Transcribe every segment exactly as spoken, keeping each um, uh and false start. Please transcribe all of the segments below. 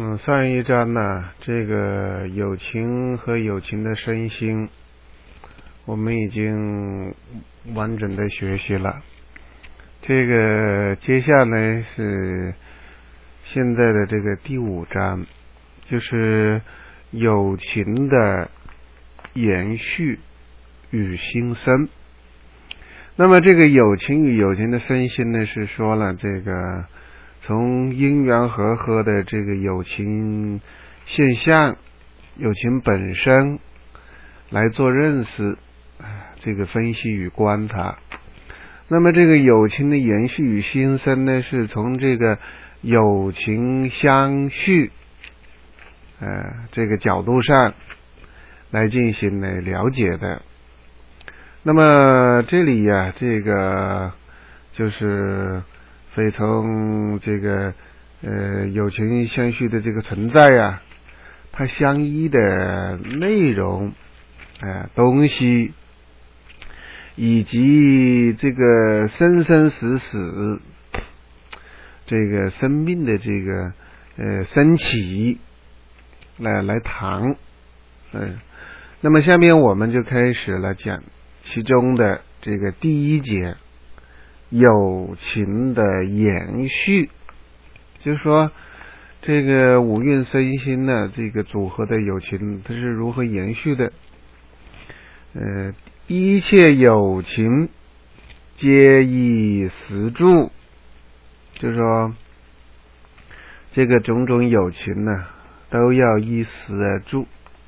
嗯，上一章呢，这个友情和友情的身心，我们已经完整的学习了。这个接下来是现在的这个第五章，就是友情的延续与新生。那么这个友情与友情的身心呢，是说了这个从因缘和合的这个友情现象、友情本身来做认识，这个分析与观察。那么这个友情的延续与新生呢，是从这个友情相续呃这个角度上来进行来了解的。那么这里呀、啊，这个就是非从这个呃友情相续的这个存在呀、啊，它相依的内容呃东西，以及这个生生死死这个生命的这个呃升起来来谈。嗯、呃，那么下面我们就开始来讲其中的这个第一节，友情的延续，就是说这个五蕴身心呢，这个组合的友情它是如何延续的。呃，一切友情皆依时住，就是说这个种种友情呢，都要依时而住，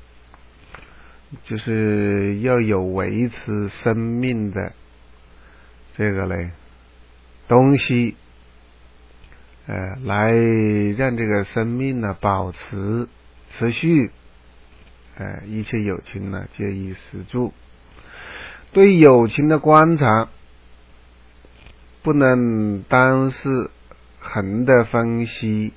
就是要有维持生命的这个嘞东西，呃，来让这个生命呢保持持续。呃，一切友情呢，皆依时住。对友情的观察，不能单是横的分析，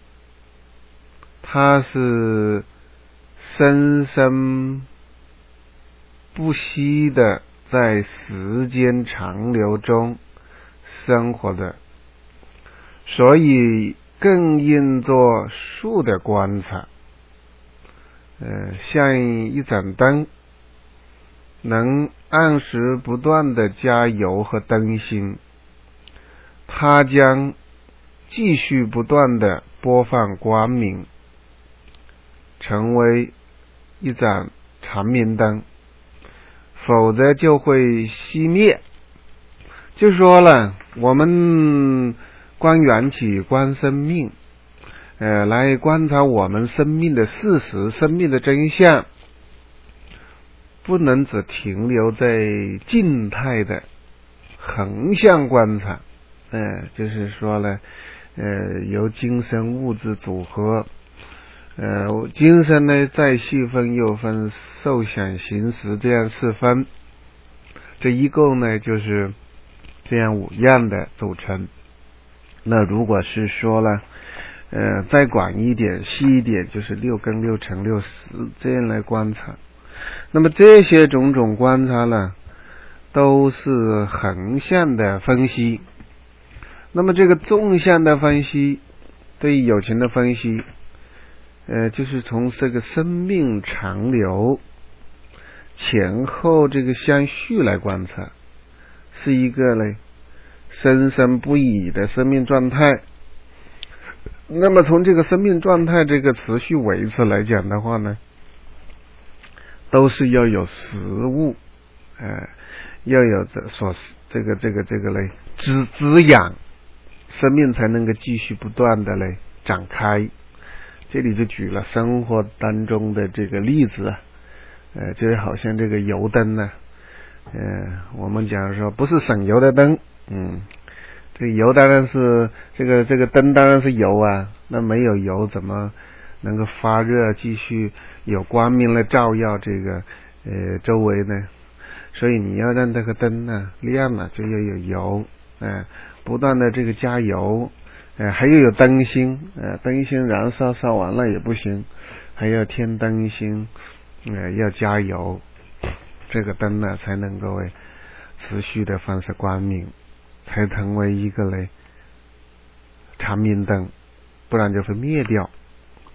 它是生生不息的在时间长流中生活的，所以更应做数的观察。呃，像一盏灯，能按时不断的加油和灯芯，它将继续不断的播放光明，成为一盏长明灯，否则就会熄灭。就说了，我们观缘起，观生命，呃，来观察我们生命的事实、生命的真相，不能只停留在静态的横向观察，呃，就是说呢，呃，由精神物质组合，呃，精神呢再细分又分受想行识这样四分，这一共呢就是这样五样的组成。那如果是说了呃，再广一点细一点，就是六根六尘六识这样来观察。那么这些种种观察呢，都是横向的分析。那么这个纵向的分析，对于友情的分析，呃，就是从这个生命长流前后这个相续来观察，是一个呢生生不已的生命状态。那么从这个生命状态这个持续维持来讲的话呢，都是要有食物，呃，要有这所这个这个这个嘞滋滋养，生命才能够继续不断的嘞展开。这里就举了生活当中的这个例子啊，呃，就好像这个油灯呢、啊，呃，我们讲说不是省油的灯，嗯。这个油当然是这个这个灯当然是油啊，那没有油怎么能够发热继续有光明来照耀这个呃周围呢？所以你要让这个灯呢亮了，就要有油，呃不断的这个加油，呃还要有灯芯，呃灯芯燃烧烧完了也不行，还要添灯芯，呃要加油，这个灯呢才能够持续的放射光明，才成为一个嘞长明灯，不然就会灭掉。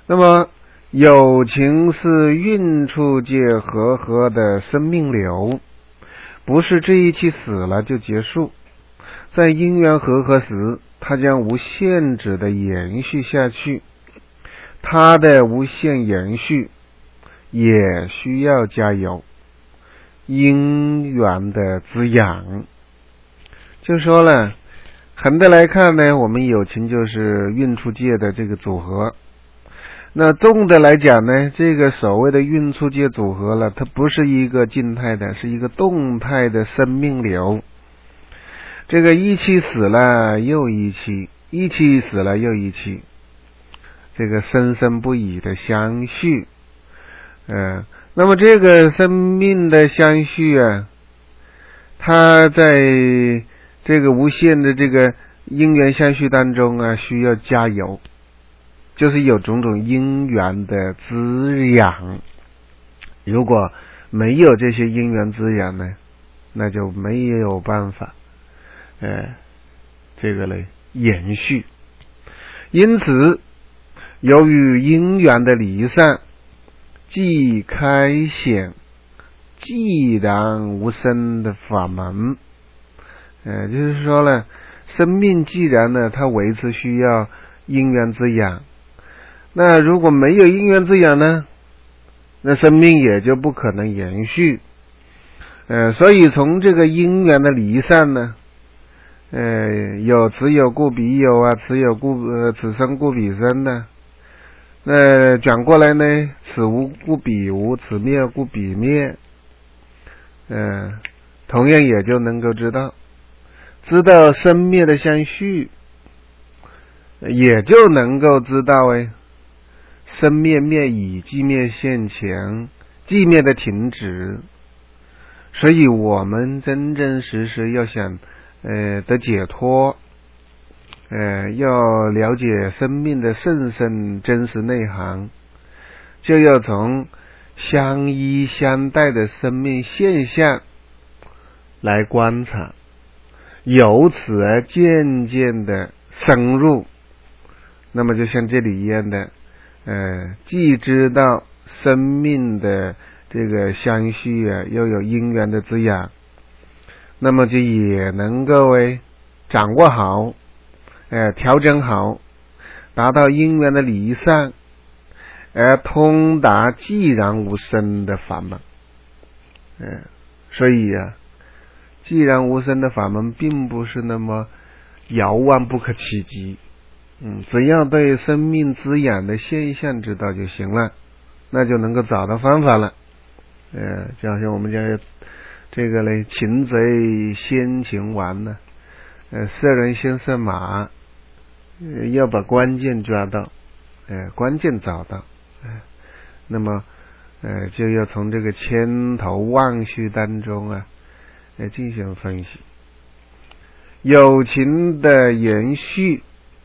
那么有情是运处界和合的生命流，不是这一期死了就结束，在因缘和合时，它将无限制的延续下去。它的无限延续也需要加油因缘的滋养。就说了，横的来看呢，我们有情就是运处界的这个组合。那纵的来讲呢，这个所谓的运处界组合了，它不是一个静态的，是一个动态的生命流。这个一期死了又一期，一期死了又一期，这个生生不已的相续。嗯、呃，那么这个生命的相续啊，它在这个无限的这个因缘相续当中啊，需要加油，就是有种种因缘的滋养。如果没有这些因缘滋养呢，那就没有办法呃这个嘞延续。因此由于因缘的离散，即开显寂然无生的法门。呃就是说呢，生命既然呢它维持需要因缘滋养，那如果没有因缘滋养呢，那生命也就不可能延续。呃所以从这个因缘的离散呢，呃有此有故彼有啊，此有故呃此生故彼生呢，那转过来呢，此无故彼无，此灭故彼灭。呃同样也就能够知道知道生灭的相续，也就能够知道哎，生灭灭已，寂灭现前，寂灭的停止。所以我们真真实实要想呃得解脱，呃要了解生命的甚深真实内涵，就要从相依相待的生命现象来观察，由此而渐渐的深入。那么就像这里一样的，呃，既知道生命的这个相续啊，又有因缘的滋养，那么就也能够诶掌握好，呃，调整好，达到因缘的离散，而通达寂然无生的法门。呃，所以啊，寂然无生的法门并不是那么遥望不可企及。嗯，只要对生命滋养的现象知道就行了，那就能够找到方法了。呃，就好像我们讲这个嘞，擒贼先擒王呢，呃，射人先射马，呃，要把关键抓到，呃，关键找到，呃，那么呃，就要从这个千头万绪当中啊，来进行分析。友情的延续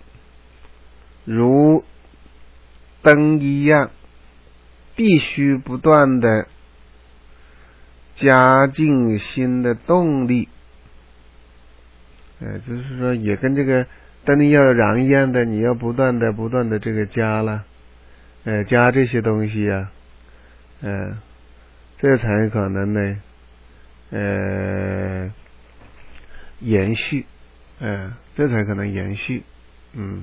如灯一样，必须不断的加进新的动力。呃，就是说也跟这个灯要燃一样的，你要不断的不断的这个加了，呃，加这些东西啊，呃，这才可能呢，呃，延续，呃，这才可能延续，嗯。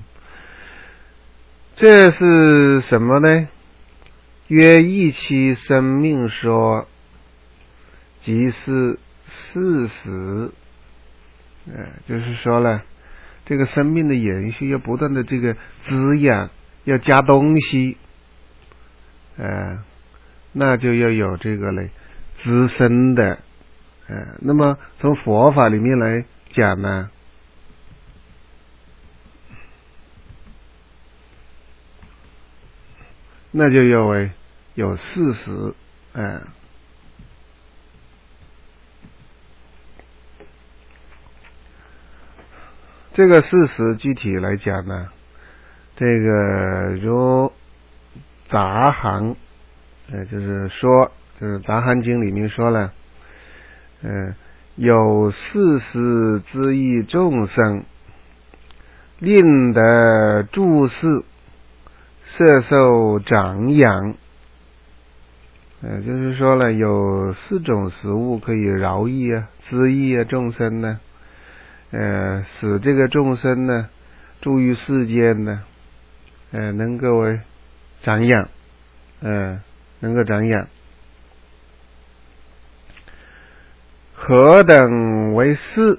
这是什么呢？约一期生命说，即是事实。呃，就是说了，这个生命的延续要不断的这个滋养，要加东西，呃，那就要有这个嘞滋生的。呃，那么从佛法里面来讲呢，那就要为有事实，呃这个事实具体来讲呢，这个如杂行，呃，就是说，就是杂行经里面说了，呃，有事实之意众生，令得注释， 摄受长养。呃，就是说了，有四种食物可以饶益啊、滋益啊众生呢，呃，使这个众生呢，住于世间呢，呃，能够为长养，呃，能够长养。何等为四？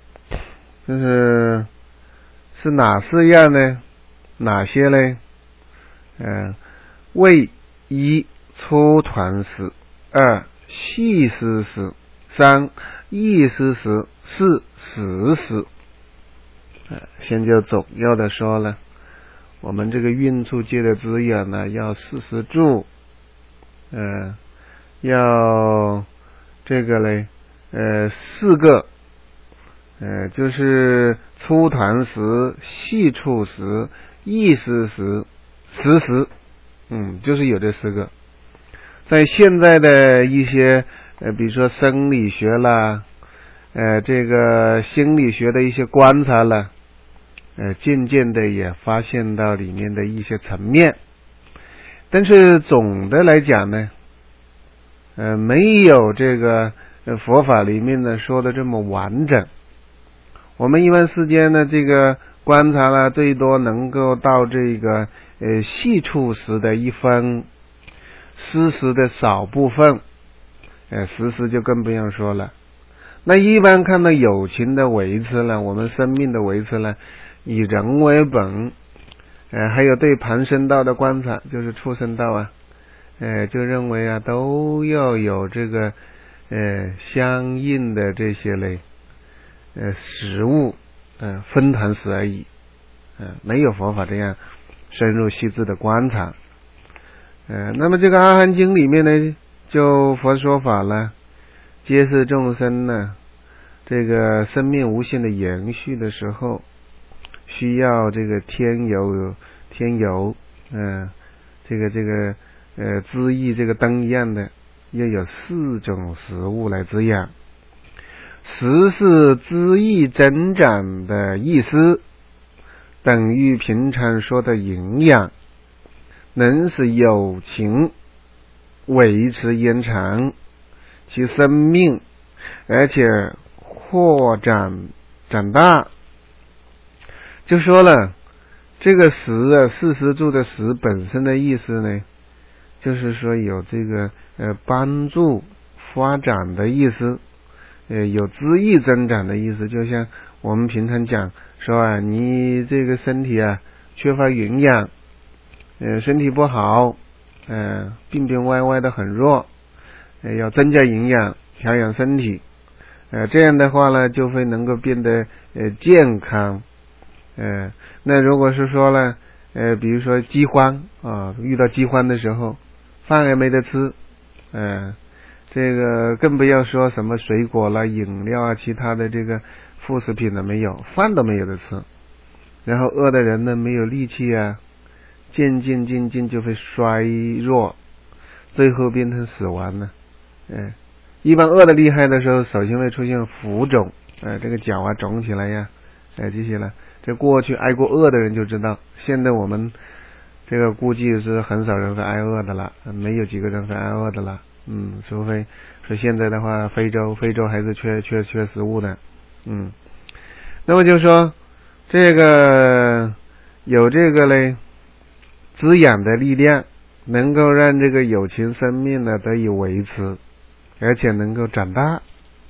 就是是哪四样呢？哪些呢？嗯、呃，为一初团食，二细丝食，三意思食，四实食。呃，先就总要的说了，我们这个运出界的资源呢，要四时住，呃，要这个嘞，呃，四个，呃，就是初团食、细处食、意思食、实食，嗯，就是有这四个。在现在的一些呃，比如说生理学啦，呃，这个心理学的一些观察啦，呃，渐渐的也发现到里面的一些层面，但是总的来讲呢，呃，没有这个呃佛法里面呢说的这么完整。我们一般世间呢，这个观察了最多能够到这个呃细处时的一分。实时的少部分，呃，实时就更不用说了。那一般看到友情的维持呢，我们生命的维持呢，以人为本，呃，还有对盘生道的观察，就是畜生道啊，呃，就认为啊，都要有这个呃相应的这些类呃食物，呃分坛食而已，呃，没有佛法这样深入细致的观察。呃，那么这个《阿含经》里面呢，就佛说法了，揭示众生呢，这个生命无限的延续的时候，需要这个天油，天油，嗯、呃，这个这个呃滋益这个灯一样的，要有四种食物来滋养。食是滋益增长的意思，等于平常说的营养。能使有情维持延长其生命，而且扩展长大。就说了，这个食啊，四时住的食本身的意思呢，就是说有这个呃帮助发展的意思，呃有滋益增长的意思。就像我们平常讲说啊，你这个身体啊缺乏营养。呃，身体不好，呃，病病歪歪的很弱，呃，要增加营养，调养身体，呃，这样的话呢，就会能够变得呃健康，呃，那如果是说呢，呃，比如说饥荒啊，遇到饥荒的时候，饭也没得吃，呃，这个更不要说什么水果啦、饮料啊，其他的这个副食品呢没有，饭都没有得吃，然后饿的人呢没有力气啊。渐渐渐渐就会衰弱，最后变成死亡了。哎，一般饿得厉害的时候，首先会出现浮肿，哎，这个脚啊肿起来呀，哎，这些了。这过去挨过饿的人就知道，现在我们这个估计是很少人会挨饿的了，没有几个人会挨饿的了。嗯，除非说现在的话，非洲非洲还是缺缺缺食物的。嗯，那么就说这个有这个嘞。滋养的力量能够让这个有情生命呢得以维持，而且能够长大。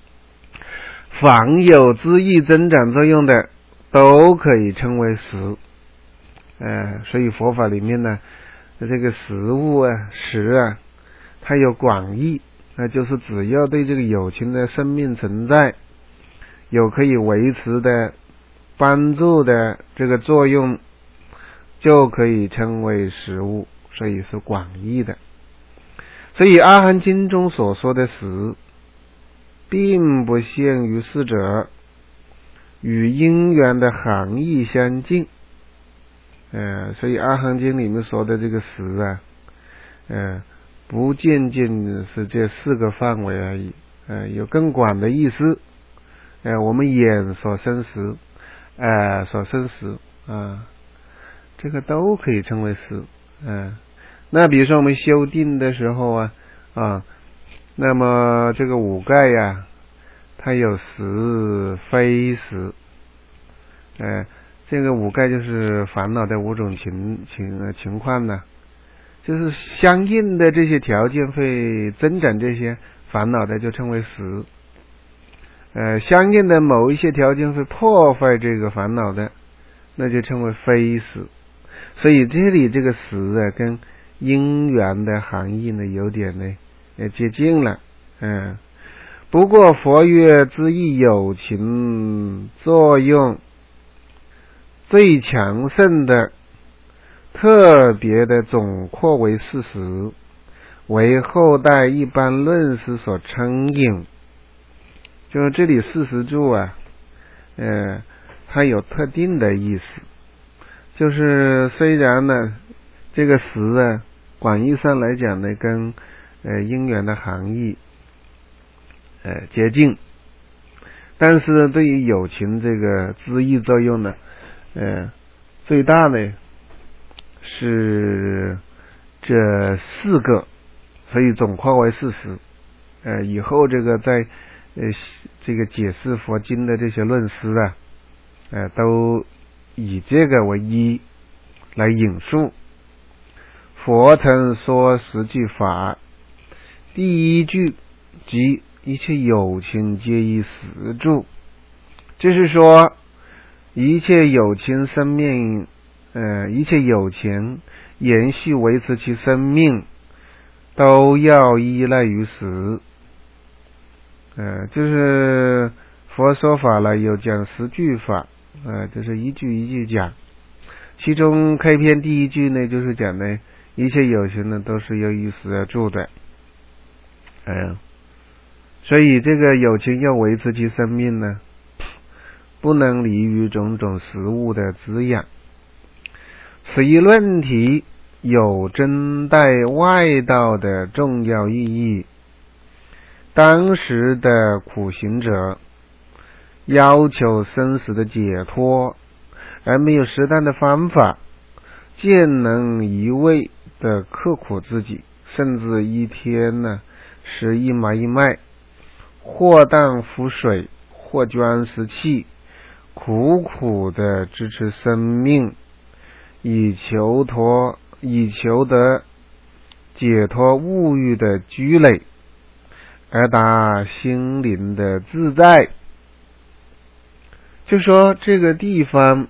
凡有滋益增长作用的都可以称为食。呃，所以佛法里面呢，这个食物啊、食啊，它有广义，那就是只要对这个有情的生命存在有可以维持的、帮助的这个作用，就可以称为食物，所以是广义的。所以阿含经中所说的食，并不限于四者，与因缘的含义相近。呃，所以阿含经里面说的这个食啊，呃，不仅仅是这四个范围而已，呃，有更广的意思。呃，我们眼所生食，呃，所生食啊。这个都可以称为食， 嗯，那比如说我们修定的时候啊啊，那么这个五盖呀，它有实非实，呃，这个五盖就是烦恼的五种情情情况呢，就是相应的这些条件会增长这些烦恼的，就称为实。呃，相应的某一些条件会破坏这个烦恼的，那就称为非实。所以这里这个实啊，跟因缘的含义呢有点呢呃接近了。嗯，不过佛曰知意有情作用最强盛的特别的总括为事实，为后代一般论师所称引。就是这里事实住啊，呃，它有特定的意思。就是虽然呢，这个实啊，广义上来讲呢，跟呃因缘的含义呃接近，但是对于有情这个知意作用呢，呃，最大呢是这四个，所以总括为事实。呃，以后这个在呃这个解释佛经的这些论师啊，呃，都以这个为一来引述。佛曾说十句法，第一句即一切有情皆以实住，就是说一切有情生命，呃，一切有情延续维持其生命，都要依赖于实。呃，就是佛说法了，有讲十句法，呃，就是一句一句讲。其中开篇第一句呢，就是讲呢，一切有情呢都是由于实而住的。嗯、呃，所以这个有情要维持其生命呢，不能离于种种食物的滋养。此一论题有真代外道的重要意义。当时的苦行者要求生死的解脱，而没有适当的方法，渐能一味的刻苦自己，甚至一天呢食一麻一麦，或啖服水，或捐食气，苦苦的支持生命，以求脱以求得解脱物欲的拘累，而达心灵的自在。就说这个地方，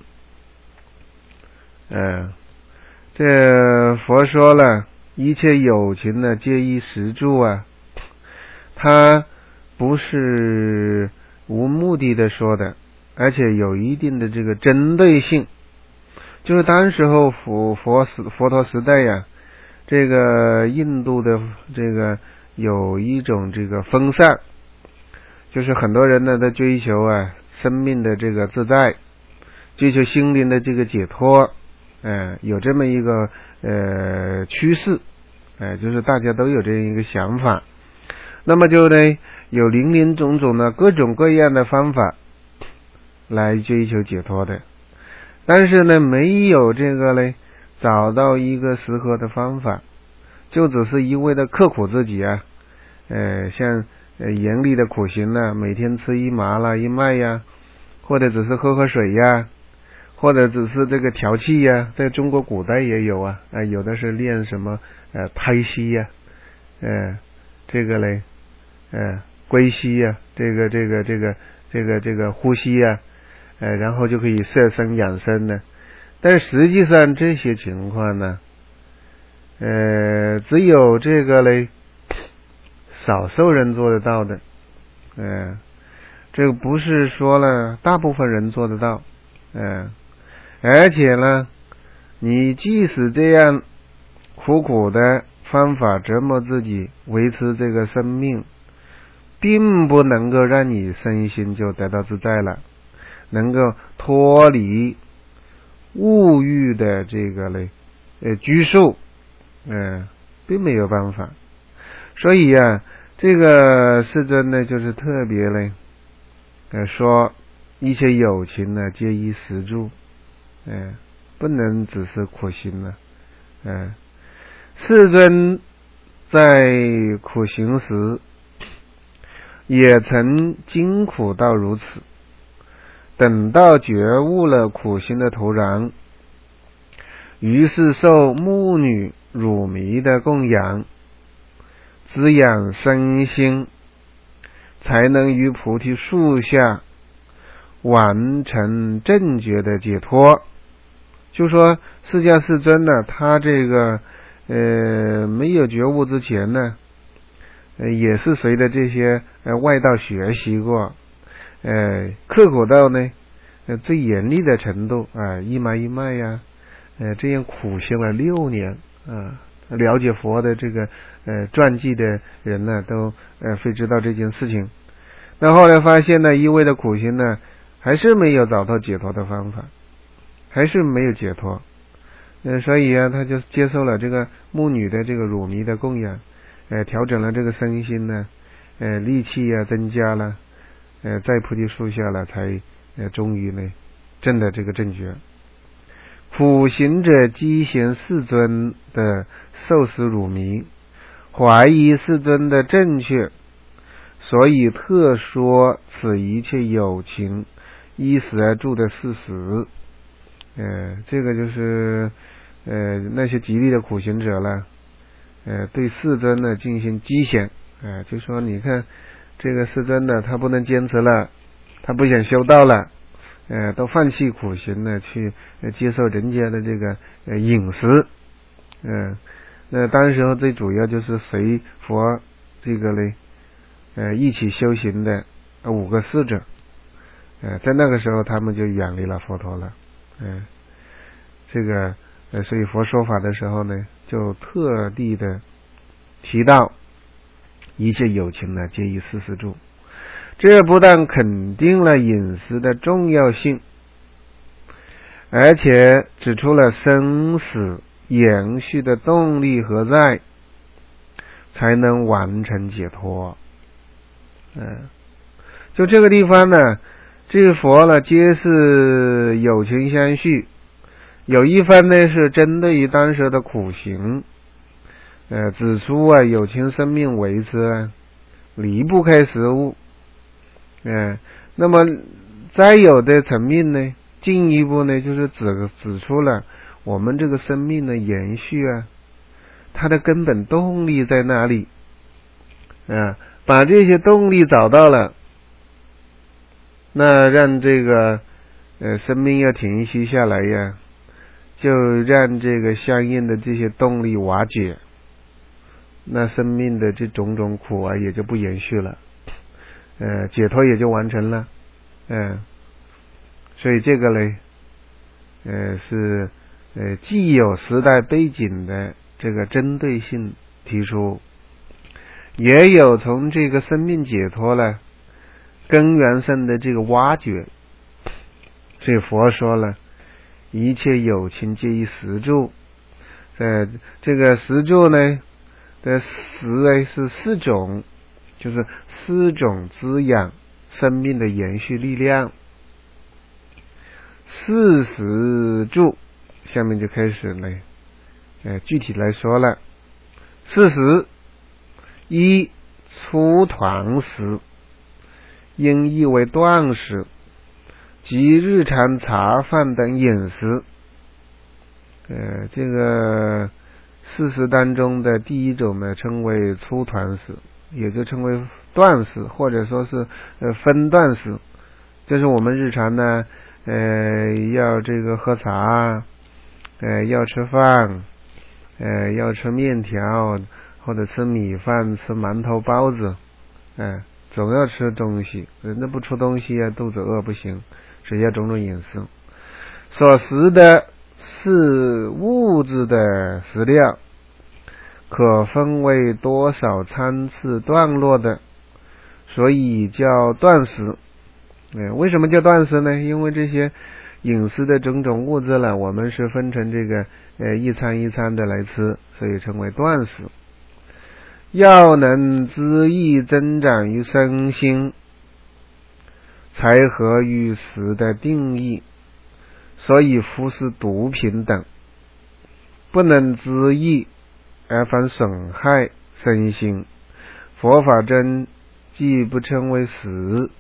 呃，这佛说了，一切有情呢，皆依实住啊，它不是无目的的说的，而且有一定的这个针对性。就是当时候佛佛时佛陀时代呀，这个印度的这个有一种这个风尚，就是很多人呢在追求啊生命的这个自在，追求心灵的这个解脱，呃，有这么一个呃趋势，呃，就是大家都有这样一个想法。那么就呢有林林总总的各种各样的方法来追求解脱的，但是呢没有这个呢找到一个适合的方法，就只是一味的刻苦自己啊，呃，像呃严厉的苦行呢，每天吃一麻啦一麦呀，或者只是喝喝水呀，或者只是这个调气呀，在中国古代也有啊，呃、有的是练什么呃胎息呀，呃这个嘞呃归息呀，这个这个这个这个这个呼吸呀，呃然后就可以摄生养生呢。但是实际上这些情况呢，呃只有这个嘞少数人做得到的，呃这个不是说了大部分人做得到，呃而且呢你即使这样苦苦的方法折磨自己维持这个生命，并不能够让你身心就得到自在了，能够脱离物欲的这个嘞呃拘束，呃并没有办法。所以啊这个世尊呢就是特别嘞呃说一切有情呢皆依实住，呃不能只是苦行了，呃世尊在苦行时也曾经苦到如此，等到觉悟了苦行的土壤，于是受木女乳糜的供养，滋养身心，才能于菩提树下完成正觉的解脱。就说释迦世尊呢，他这个呃没有觉悟之前呢，呃也是随着这些呃外道学习过，呃刻苦到呢呃最严厉的程度啊、呃，一脉一脉呀，呃这样苦行了六年啊、呃。了解佛的这个呃传记的人呢，都呃会知道这件事情。那后来发现呢，一味的苦行呢，还是没有找到解脱的方法，还是没有解脱。呃，所以啊，他就接受了这个木女的这个乳糜的供养，呃，调整了这个身心呢，呃，力气啊增加了，呃，在菩提树下了，才呃终于呢证的这个正觉。苦行者讥嫌世尊的受食乳糜，怀疑世尊的正确，所以特说此一切有情依时而住的事实。呃，这个就是呃那些极力的苦行者了，呃对世尊呢进行讥嫌，呃就说你看这个世尊呢，他不能坚持了，他不想修道了，呃都放弃苦行呢，去、呃、接受人家的这个呃饮食，嗯、呃，那当时候最主要就是随佛这个嘞，呃一起修行的五个侍者，呃在那个时候他们就远离了佛陀了，嗯、呃，这个呃所以佛说法的时候呢，就特地的提到一切有情呢皆以四十住。这不但肯定了饮食的重要性，而且指出了生死延续的动力何在，才能完成解脱。嗯，就这个地方呢，这个佛呢皆是有情相续，有一番呢是针对于当时的苦行，呃，指出啊有情生命为之啊离不开食物。嗯，那么再有的层面呢，进一步呢，就是指指出了我们这个生命的延续啊，它的根本动力在哪里？啊，把这些动力找到了，那让这个呃生命要停息下来呀，就让这个相应的这些动力瓦解，那生命的这种种苦啊，也就不延续了。呃，解脱也就完成了，嗯、呃，所以这个呢，呃，是呃既有时代背景的这个针对性提出，也有从这个生命解脱了根源上的这个挖掘。所以佛说了，一切有情皆以食住，呃，这个食住呢的食呢是四种。就是四种滋养生命的延续力量。四食住，下面就开始呢，呃，具体来说了。四食，一粗团食，因译为断食，即日常茶饭等饮食。呃，这个四食当中的第一种呢，称为粗团食。也就称为断食，或者说是呃分段食，就是我们日常呢，呃要这个喝茶，呃要吃饭，呃要吃面条，或者吃米饭、吃馒头、包子，呃总要吃东西，人家不吃东西啊，肚子饿不行，所以要种种饮食。所食的是物质的食料，可分为多少参差段落的，所以叫断食。呃，为什么叫断食呢？因为这些饮食的种种物质呢，我们是分成这个呃一餐一餐的来吃，所以称为断食。要能滋益增长于身心，才合于食的定义。所以服食毒品等不能滋益而反损害身心，佛法真既不称为死。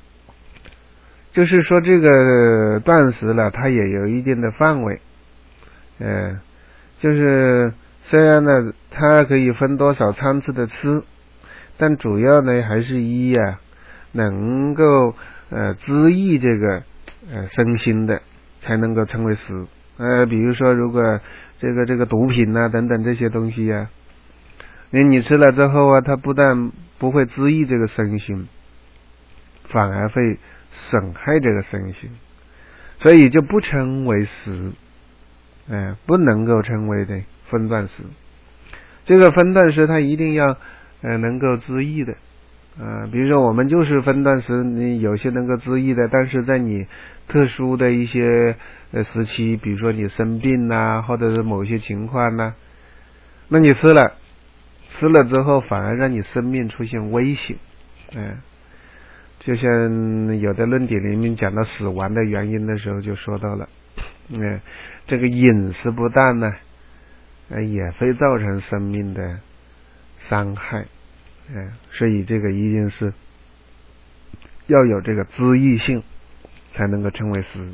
就是说这个断食了，它也有一定的范围，嗯，就是虽然呢它可以分多少餐次的吃，但主要呢还是一啊能够呃滋益这个呃身心的，才能够称为食。呃比如说如果这个这个毒品啊等等这些东西啊，你你吃了之后啊，它不但不会滋益这个身心，反而会损害这个身心，所以就不称为食，呃不能够称为的分段食。这个分段食它一定要呃能够滋益的，呃比如说我们就是分段食，你有些能够滋益的，但是在你特殊的一些呃时期，比如说你生病啊，或者是某些情况呢、啊，那你吃了吃了之后反而让你生命出现危险，嗯、呃就像有的论点里面讲到死亡的原因的时候就说到了，嗯，这个饮食不当呢，呃，也会造成生命的伤害，嗯，所以这个一定是要有这个滋益性，才能够称为食。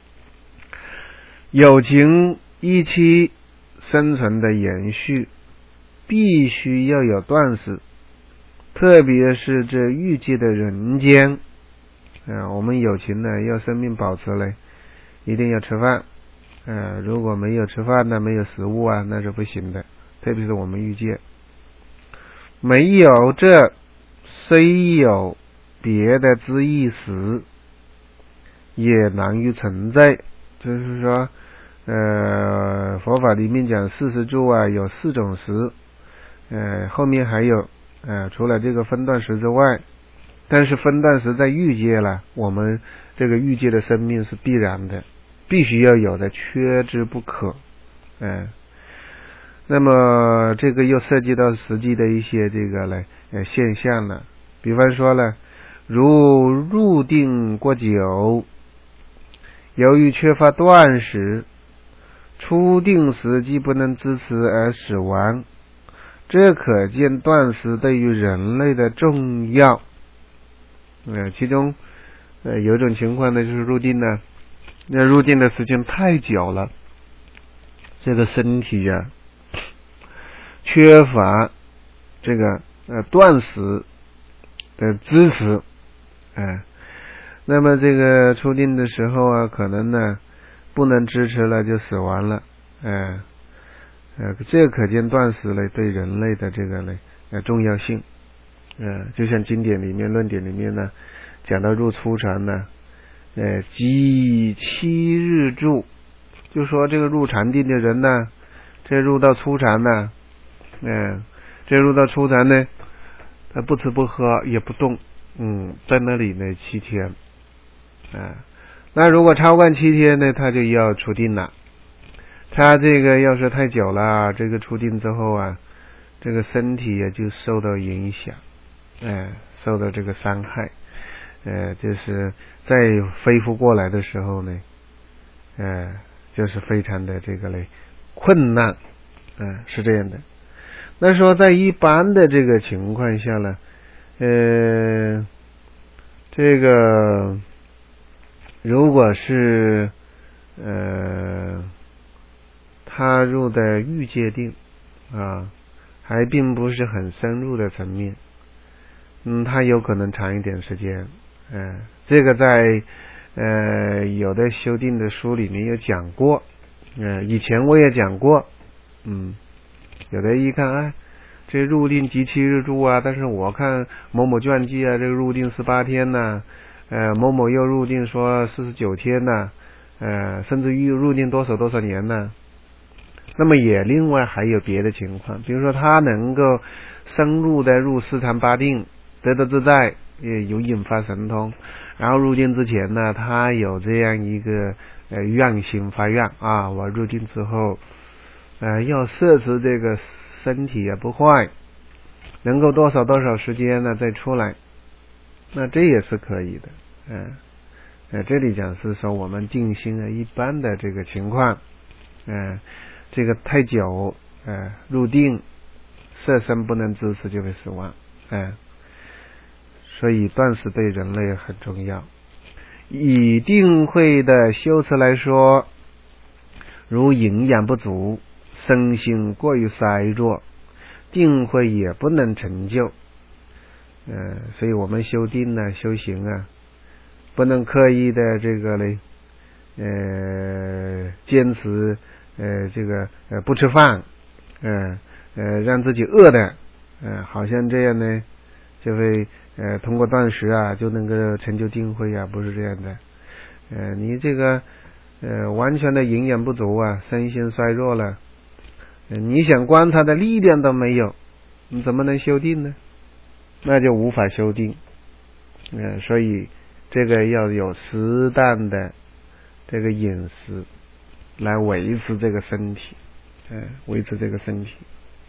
有情一期生存的延续，必须要有断食。特别是这欲界的人间，呃，我们有情呢，要生命保持嘞，一定要吃饭，呃，如果没有吃饭呢，没有食物啊，那是不行的。特别是我们欲界，没有这虽有别的之意时，也难于存在。就是说，呃，佛法里面讲四十住啊，有四种食，呃，后面还有。呃，除了这个分段食之外，但是分段食在欲界了，我们这个欲界的生命是必然的，必须要有的，缺之不可。嗯、呃，那么这个又涉及到实际的一些这个呢呃现象了，比方说呢，如入定过久，由于缺乏断食，出定时既不能支持而死亡。这可见断食对于人类的重要。呃，其中呃有一种情况呢，就是入定呢，那入定的时间太久了，这个身体呀、啊、缺乏这个呃断食的支持，哎、呃，那么这个出定的时候啊，可能呢不能支持了，就死亡了，哎、呃。呃，这可见断食呢对人类的这个呢呃重要性，呃，就像经典里面论点里面呢讲到入初禅呢，呃，即七日住，就说这个入禅定的人呢，这入到初禅呢，嗯、呃，这入到初禅呢，他不吃不喝也不动，嗯，在那里呢七天，啊、呃，那如果超过七天呢，他就要出定了。他这个要是太久了，这个出定之后啊，这个身体也就受到影响，呃，受到这个伤害，呃，就是再恢复过来的时候呢，呃，就是非常的这个嘞困难，呃，是这样的。那说在一般的这个情况下呢，呃，这个如果是呃。他入的欲界定啊，还并不是很深入的层面，嗯，他有可能长一点时间，嗯、呃，这个在呃有的修订的书里面有讲过，呃，以前我也讲过，嗯，有的一看啊，这入定即七日住啊，但是我看某某传记啊，这个入定十八天呢、啊，呃，某某又入定说四十九天呢、啊，呃，甚至于入定多少多少年呢、啊。那么也另外还有别的情况，比如说他能够深入的入四禅八定，得到自在，也有引发神通，然后入定之前呢，他有这样一个呃愿心发愿啊，我入定之后呃要摄持这个身体也不坏，能够多少多少时间呢再出来，那这也是可以的，嗯、呃，呃这里讲是说我们定心的一般的这个情况，嗯、呃。这个太久， 呃入定，色身不能支持就会死亡，呃所以断食对人类很重要。以定慧的修持来说，如营养不足，身心过于衰弱，定慧也不能成就。呃所以我们修定呢，修行啊，不能刻意的这个呢呃坚持呃这个呃不吃饭，呃呃让自己饿的呃好像这样呢就会呃通过断食啊就能够成就定慧啊，不是这样的。呃你这个呃完全的营养不足啊，身心衰弱了，呃你想观察的力量都没有，你怎么能修定呢？那就无法修定。呃所以这个要有适当的这个饮食来维持这个身体，呃维持这个身体。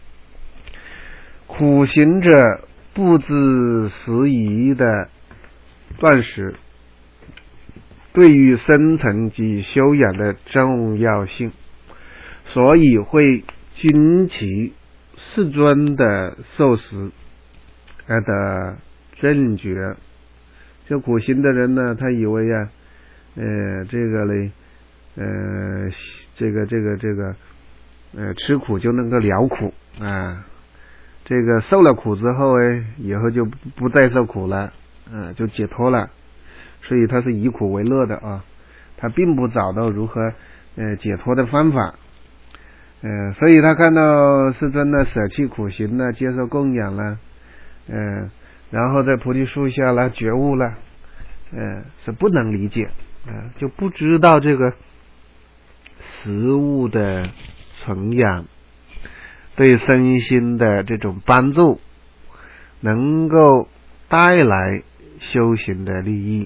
苦行者不知时宜的断食，对于生成及修养的重要性，所以会惊奇世尊的受食而得正觉。就苦行的人呢，他以为啊呃这个嘞呃这个这个这个呃吃苦就能够了苦啊，这个受了苦之后哎以后就不再受苦了，呃就解脱了，所以他是以苦为乐的啊，他并不找到如何呃解脱的方法。呃所以他看到世尊呢舍弃苦行了，接受供养了，呃然后在菩提树下了觉悟了，呃是不能理解，呃就不知道这个食物的存养对身心的这种帮助，能够带来修行的利益。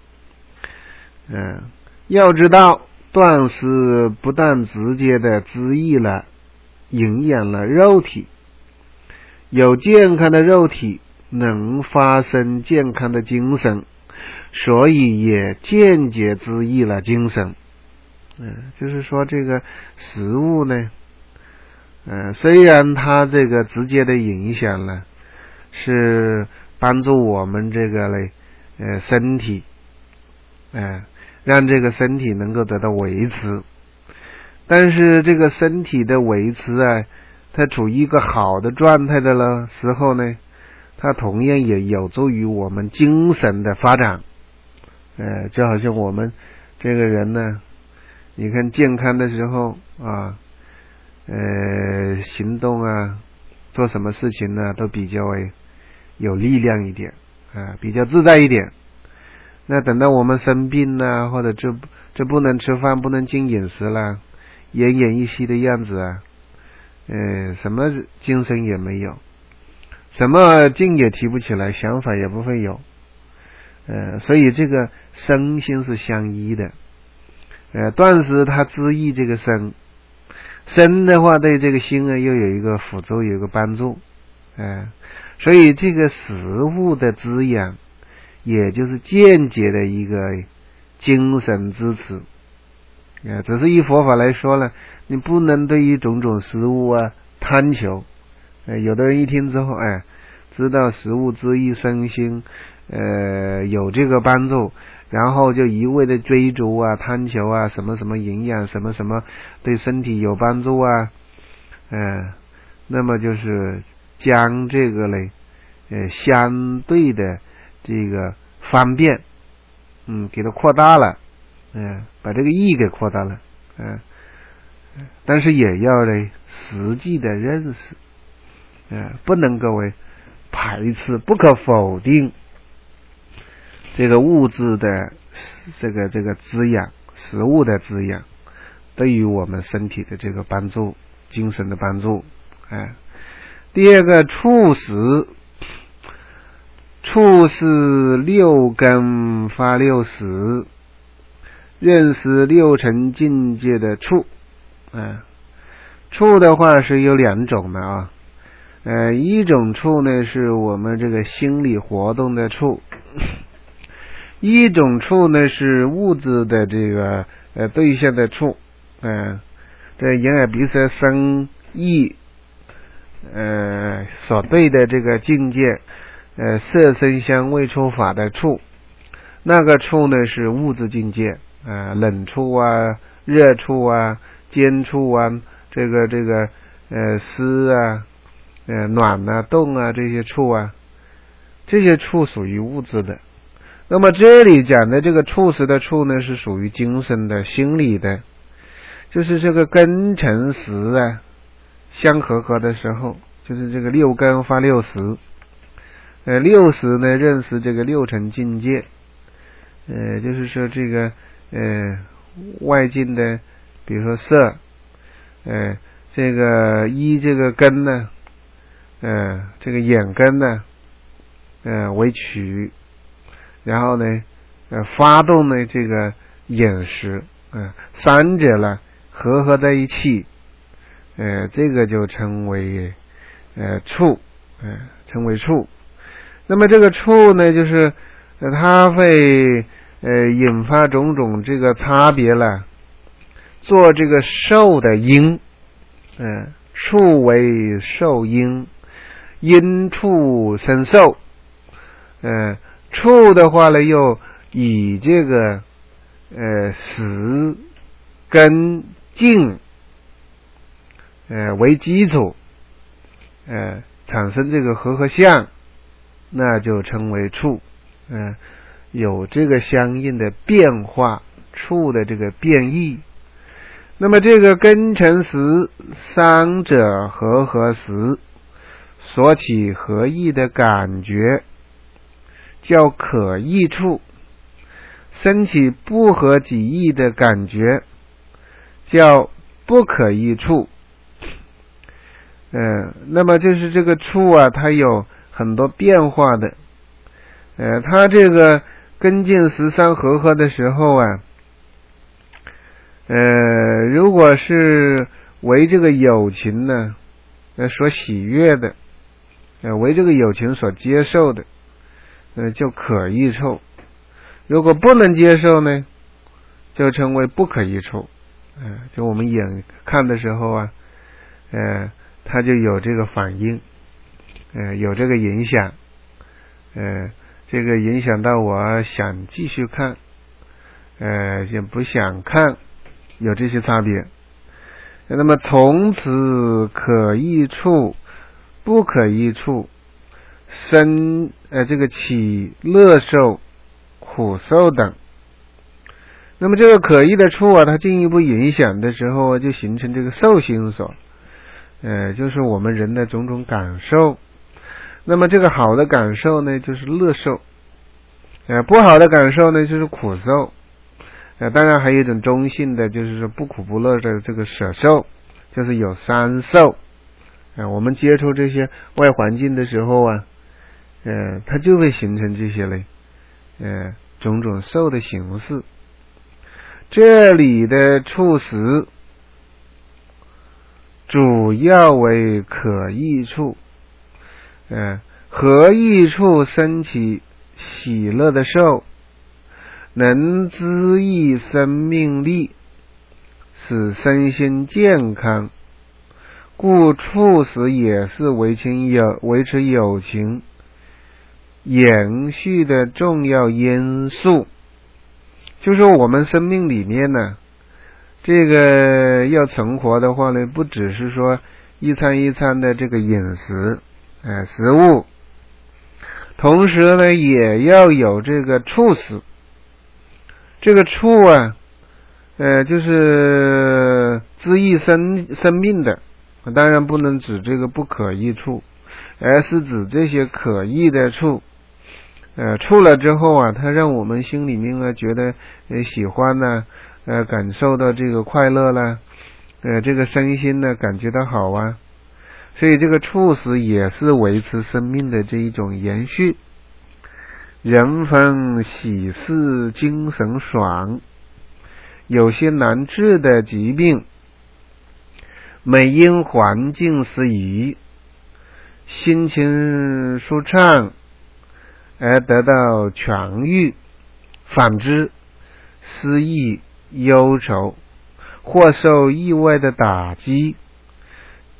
呃要知道断食不但直接的滋益了营养了肉体，有健康的肉体能发生健康的精神，所以也间接滋益了精神。嗯、呃，就是说这个食物呢，呃，虽然它这个直接的影响呢，是帮助我们这个嘞，呃，身体，呃，让这个身体能够得到维持，但是这个身体的维持啊，它处于一个好的状态的了时候呢，它同样也有助于我们精神的发展。呃，就好像我们这个人呢，你看健康的时候啊，呃，行动啊，做什么事情呢，都比较有力量一点啊，比较自在一点。那等到我们生病了，或者这这不能吃饭，不能进饮食了，奄奄一息的样子啊，呃，什么精神也没有，什么劲也提不起来，想法也不会有。呃，所以这个身心是相依的。呃，断食它滋益这个身，身的话对这个心呢又有一个辅助，有一个帮助。呃，所以这个食物的滋养，也就是间接的一个精神支持。呃，只是以佛法来说呢，你不能对于种种食物啊贪求。呃，有的人一听之后，哎，知道食物滋益身心，呃，有这个帮助，然后就一味的追逐啊、贪求啊，什么什么营养，什么什么对身体有帮助啊，呃，那么就是将这个嘞，呃，相对的这个方便，嗯，给它扩大了，嗯、呃，把这个意义给扩大了，嗯、呃，但是也要嘞实际的认识，呃，不能够为排斥，不可否定这个物质的这个这个滋养，食物的滋养对于我们身体的这个帮助，精神的帮助。哎，第二个触食，触是六根发六识，认识六尘境界的触。哎，触的话是有两种的啊。呃，一种触呢是我们这个心理活动的触，一种触呢是物质的这个呃对象的触。嗯、呃，这眼耳鼻舌身意呃所对的这个境界，呃色声香味触法的触，那个触呢是物质境界，呃冷触啊、热触啊、尖触啊，这个这个呃湿啊、呃暖啊、冻啊这些触啊，这些触属于物质的。那么这里讲的这个触识的触呢，是属于精神的、心理的，就是这个根尘识啊相合合的时候，就是这个六根发六识，呃六识呢认识这个六尘境界，呃就是说这个呃外境的，比如说色，呃这个依这个根呢，呃这个眼根呢，呃为取。然后呢，呃，发动呢这个眼识，呃，三者呢合合在一起，呃，这个就称为呃触，呃，称为触。那么这个触呢，就是呃它会呃引发种种这个差别了，做这个受的因，呃，触为受因，因触生受，呃。触的话呢，又以这个呃识根境呃为基础，呃产生这个和合相，那就称为触，呃有这个相应的变化，触的这个变异。那么这个根尘识三者和合时所起合意的感觉，叫可意触，升起不合己意的感觉，叫不可意触。呃，那么就是这个触啊，它有很多变化的。呃，它这个根境十三合合的时候啊，呃，如果是为这个有情呢，呃所喜悦的，呃为这个有情所接受的。呃，就可意触。如果不能接受呢，就称为不可意触。呃，就我们眼看的时候啊，呃，它就有这个反应，呃，有这个影响，呃，这个影响到我想继续看，呃，也不想看，有这些差别。那么从此可意触、不可意触。生呃这个起乐受、苦受等。那么这个可意的触啊，它进一步影响的时候啊，就形成这个受心所，呃就是我们人的种种感受。那么这个好的感受呢，就是乐受，呃不好的感受呢，就是苦受。呃当然还有一种中性的，就是说不苦不乐的这个舍受，就是有三受。呃我们接触这些外环境的时候啊，呃，它就会形成这些嘞，呃，种种受的形式。这里的触识主要为可意触，呃，合意触升起喜乐的受，能滋益生命力，使身心健康，故触识也是维持有维持友情延续的重要因素。就是我们生命里面呢，这个要成活的话呢，不只是说一餐一餐的这个饮食，呃，食物，同时呢，也要有这个触识。这个触啊，呃，就是滋益生生命的，当然不能指这个不可意触，而是指这些可意的触。呃，触了之后啊，它让我们心里面啊觉得呃喜欢呢、啊，呃感受到这个快乐啦，呃这个身心呢感觉到好啊，所以这个触识也是维持生命的这一种延续。人逢喜事精神爽，有些难治的疾病，每因环境适宜，心情舒畅而得到痊愈，反之失意忧愁，或受意外的打击，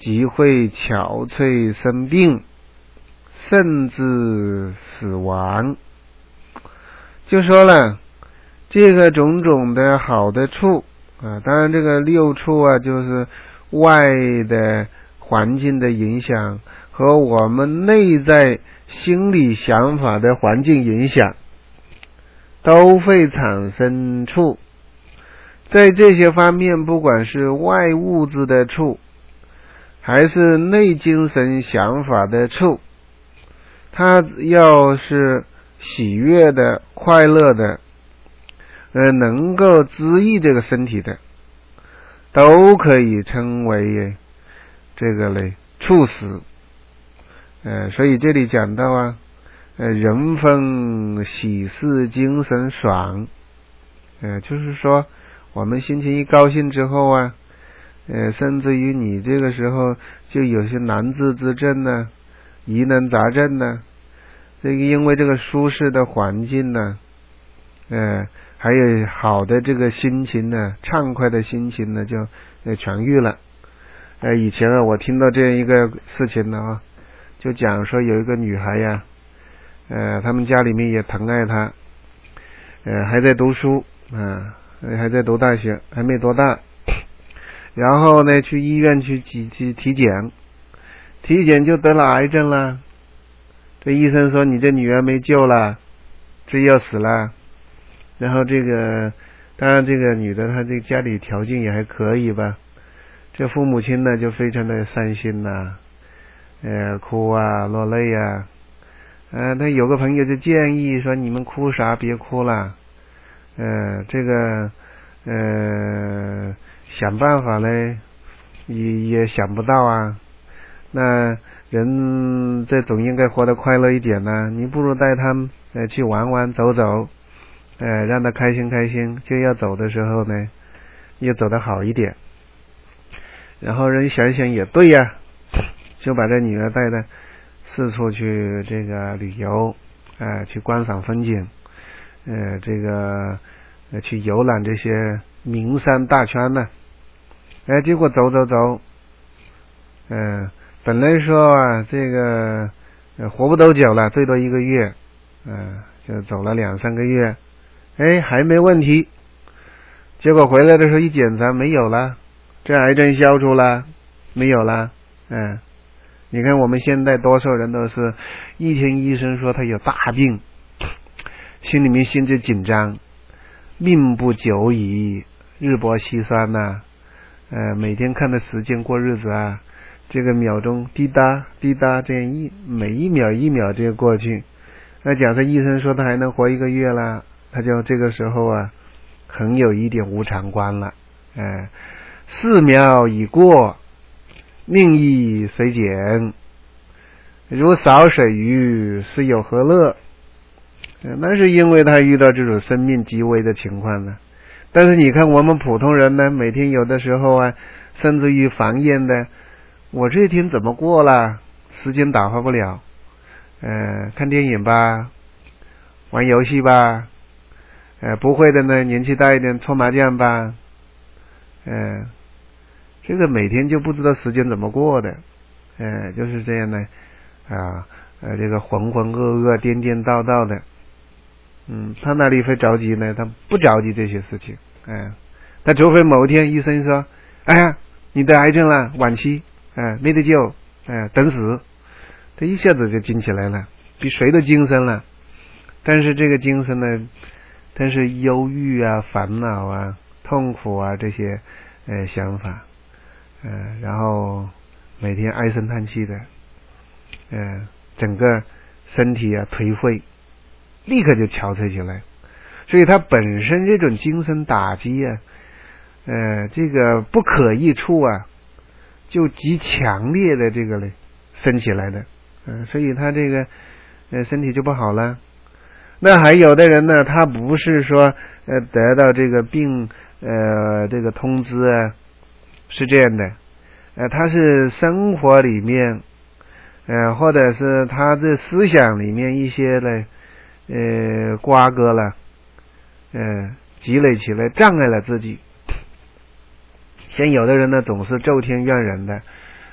即会憔悴生病，甚至死亡。就说了这个种种的好的处啊，当然这个六处啊，就是外的环境的影响和我们内在心理想法的环境影响，都会产生处。在这些方面，不管是外物质的处，还是内精神想法的处，它要是喜悦的、快乐的，呃，能够滋益这个身体的，都可以称为这个嘞处死。呃，所以这里讲到啊，呃，人逢喜事精神爽，呃，就是说我们心情一高兴之后啊，呃，甚至于你这个时候就有些难治之症呢、疑难杂症呢，这个因为这个舒适的环境呢，呃，还有好的这个心情呢，畅快的心情呢，就呃痊愈了。呃，以前啊，我听到这样一个事情呢啊，就讲说有一个女孩呀，呃，他们家里面也疼爱她，呃，还在读书啊、呃，还在读大学，还没多大。然后呢，去医院去体去体检，体检就得了癌症了。这医生说你这女儿没救了，这要死了。然后这个，当然这个女的她这个家里条件也还可以吧，这父母亲呢就非常的伤心呐、呃，哭啊，落泪啊。呃，他有个朋友就建议说，你们哭啥？别哭了。呃，这个呃，想办法嘞，也也想不到啊。那人这总应该活得快乐一点呢、啊。你不如带他们呃去玩玩走走，呃，让他开心开心。就要走的时候呢，又走得好一点。然后人想想也对呀、啊，就把这女儿带的四处去这个旅游，呃，去观赏风景，呃，这个、呃、去游览这些名山大川呢。哎、呃，结果走走走，嗯、呃，本来说啊，这个、呃、活不多久了，最多一个月，嗯、呃，就走了两三个月，哎，还没问题。结果回来的时候一检查，没有了，这癌症消除了，没有了，嗯、呃。你看我们现在多数人都是一听医生说他有大病，心里面心就紧张，命不久矣，日薄西山呐、啊，呃，每天看着时间过日子啊，这个秒钟滴答滴答这样一每一秒一秒这样过去。那假设医生说他还能活一个月了，他就这个时候啊，很有一点无常观了，哎、呃，四秒已过。命亦随减，如少水鱼，是有何乐？那是因为他遇到这种生命极危的情况呢。但是你看我们普通人呢，每天有的时候啊，甚至于防厌的，我这一天怎么过了？时间打发不了，呃，看电影吧，玩游戏吧，呃，不会的呢，年纪大一点搓麻将吧，呃。这个每天就不知道时间怎么过的，呃，就是这样的啊，呃，这个浑浑噩噩、颠颠倒倒的，嗯，他哪里会着急呢？他不着急这些事情，哎、呃，他除非某一天医生说，哎呀，你得癌症了，晚期，哎、呃，没得救，哎、呃，等死，他一下子就惊起来了，比谁都精神了。但是这个精神呢，但是忧郁啊、烦恼啊、痛苦啊这些呃想法。呃，然后每天唉声叹气的，呃，整个身体啊颓废，立刻就憔悴起来。所以他本身这种精神打击啊，呃，这个不可益处啊，就极强烈的这个嘞升起来的，呃，所以他这个呃身体就不好了。那还有的人呢，他不是说呃得到这个病呃这个通知啊。是这样的，呃，他是生活里面，呃，或者是他的思想里面一些呢，呃，瓜葛了，呃，积累起来障碍了自己。像有的人呢，总是咒天怨人的，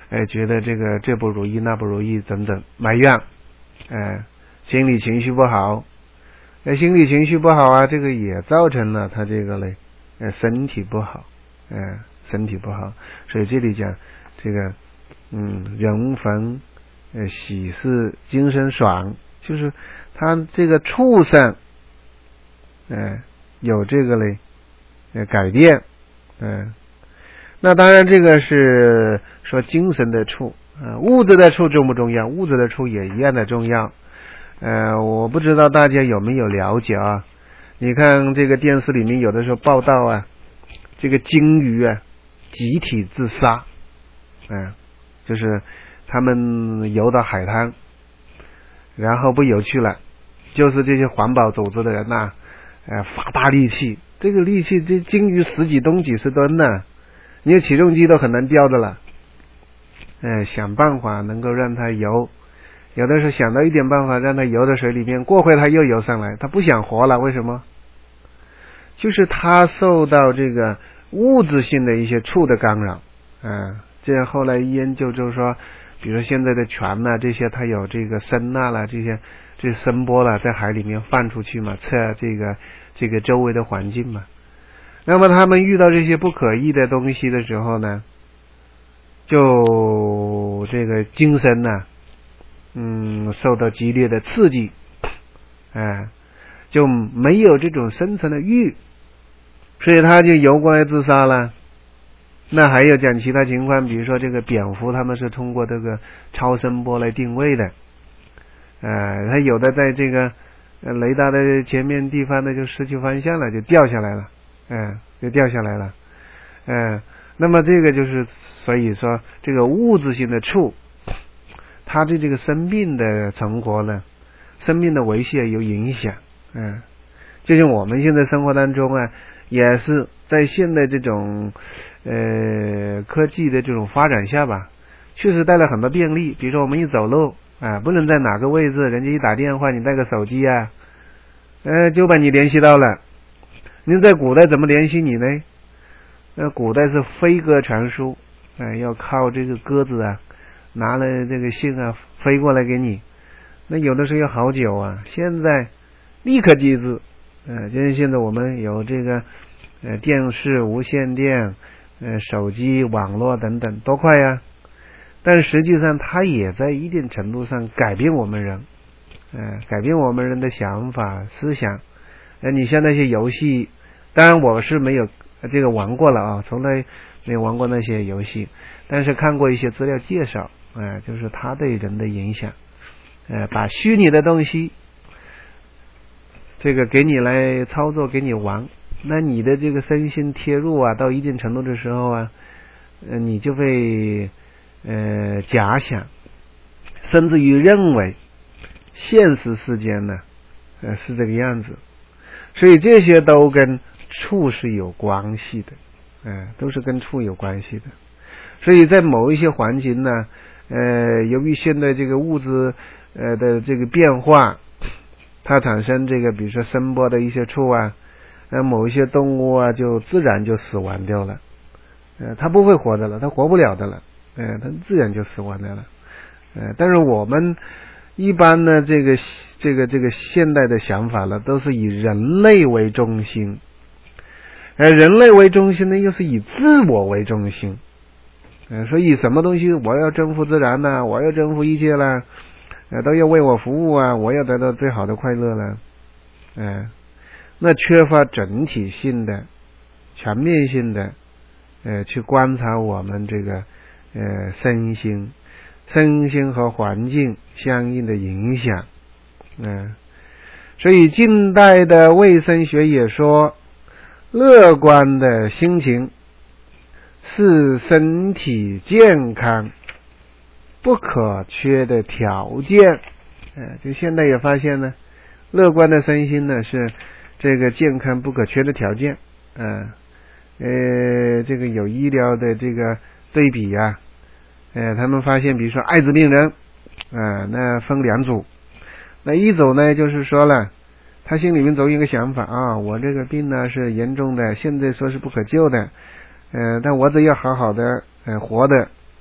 哎，觉得这个这不如意那不如意等等埋怨，哎，心理情绪不好，哎，心理情绪不好啊，这个也造成了他这个嘞，呃，身体不好，哎，身体不好，所以这里讲这个，嗯，人逢呃喜事精神爽，就是他这个畜生，哎，有这个嘞，呃，改变，嗯。那当然，这个是说精神的处，呃，物质的处重不重要？物质的处也一样的重要。呃，我不知道大家有没有了解啊？你看这个电视里面有的时候报道啊，这个鲸鱼啊集体自杀，嗯、呃，就是他们游到海滩，然后不游去了，就是这些环保组织的人呐、呃，发大力气，这个力气，这鲸鱼十几吨、几十吨呢。你有起重机都很难吊的了，哎，想办法能够让它游，有的时候想到一点办法让它游到水里面，过会它又游上来，它不想活了，为什么？就是它受到这个物质性的一些处的干扰，嗯，这样后来研究就是说，比如现在的船呐、啊、这些，它有这个声呐啦，这些这声波啦，在海里面放出去嘛，测这个这个周围的环境嘛。那么他们遇到这些不可疑的东西的时候呢，就这个精神呢，嗯，受到激烈的刺激，哎，就没有这种深层的欲，所以他就游过来自杀了。那还有讲其他情况，比如说这个蝙蝠，他们是通过这个超声波来定位的，呃，他有的在这个雷达的前面地方呢就失去方向了，就掉下来了。嗯，就掉下来了，嗯，那么这个就是，所以说这个物质性的处，它对这个生命的成活呢，生命的维系有影响，嗯，就像我们现在生活当中啊，也是在现在这种呃科技的这种发展下吧，确实带来很多便利，比如说我们一走路啊，不能在哪个位置，人家一打电话，你带个手机啊，呃，就把你联系到了。您在古代怎么联系你呢？呃，古代是飞鸽传书，呃，要靠这个鸽子啊，拿了这个信啊，飞过来给你。那有的时候要好久啊。现在立刻寄字，呃，就是现在我们有这个呃电视、无线电、呃手机、网络等等，多快呀！但实际上，它也在一定程度上改变我们人，呃，改变我们人的想法、思想。呃，你像那些游戏。当然我是没有这个玩过了啊，从来没有玩过那些游戏，但是看过一些资料介绍，呃，就是它对人的影响，呃，把虚拟的东西，这个给你来操作，给你玩，那你的这个身心贴入啊，到一定程度的时候啊，呃，你就会呃假想，甚至于认为现实世间呢，呃，是这个样子，所以这些都跟处是有关系的，呃，都是跟处有关系的。所以在某一些环境呢，呃，由于现在这个物质呃的这个变化，它产生这个比如说声波的一些处啊，那某一些动物啊就自然就死亡掉了，呃，它不会活的了，它活不了的了，呃，它自然就死亡掉了，呃，但是我们一般呢，这个这个这个现代的想法呢，都是以人类为中心。呃，人类为中心呢，又是以自我为中心，呃，所以什么东西我要征服自然呐、啊，我要征服一切啦，呃，都要为我服务啊，我要得到最好的快乐了，呃，那缺乏整体性的、全面性的，呃，去观察我们这个呃身心、身心和环境相应的影响，嗯、呃，所以近代的卫生学也说。乐观的心情是身体健康不可缺的条件。呃，就现在也发现呢，乐观的身心呢是这个健康不可缺的条件。呃，呃，这个有医疗的这个对比啊，呃，他们发现，比如说艾滋病人，啊、呃，那分两组，那一组呢就是说了。他心里面总有一个想法啊，我这个病呢是严重的，现在说是不可救的，呃，但我只要好好的呃活的，